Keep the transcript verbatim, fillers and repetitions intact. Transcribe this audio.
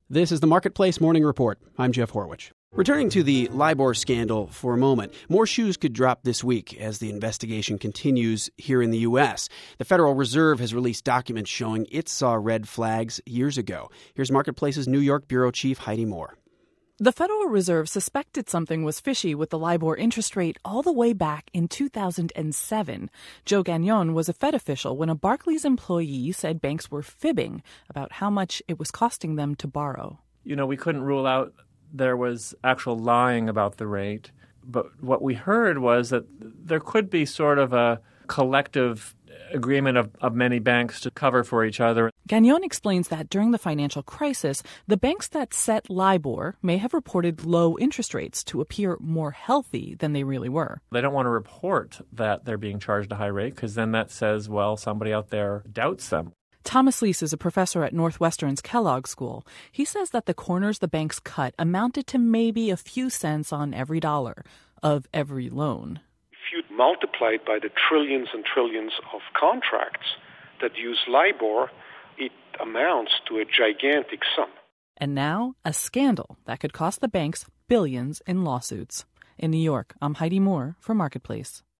This is the Marketplace Morning Report. I'm Jeff Horwich. Returning to the LIBOR scandal for a moment, more shoes could drop this week as the investigation continues here in the U S. The Federal Reserve has released documents showing it saw red flags years ago. Here's Marketplace's New York Bureau Chief Heidi Moore. The Federal Reserve suspected something was fishy with the LIBOR interest rate all the way back in two thousand seven. Joe Gagnon was a Fed official when a Barclays employee said banks were fibbing about how much it was costing them to borrow. You know, we couldn't rule out there was actual lying about the rate, but what we heard was that there could be sort of a collective agreement of, of many banks to cover for each other. Gagnon explains that during the financial crisis, the banks that set LIBOR may have reported low interest rates to appear more healthy than they really were. They don't want to report that they're being charged a high rate because then that says, well, somebody out there doubts them. Thomas Leese is a professor at Northwestern's Kellogg School. He says that the corners the banks cut amounted to maybe a few cents on every dollar of every loan. If you multiply it by the trillions and trillions of contracts that use LIBOR, it amounts to a gigantic sum. And now, a scandal that could cost the banks billions in lawsuits. In New York, I'm Heidi Moore for Marketplace.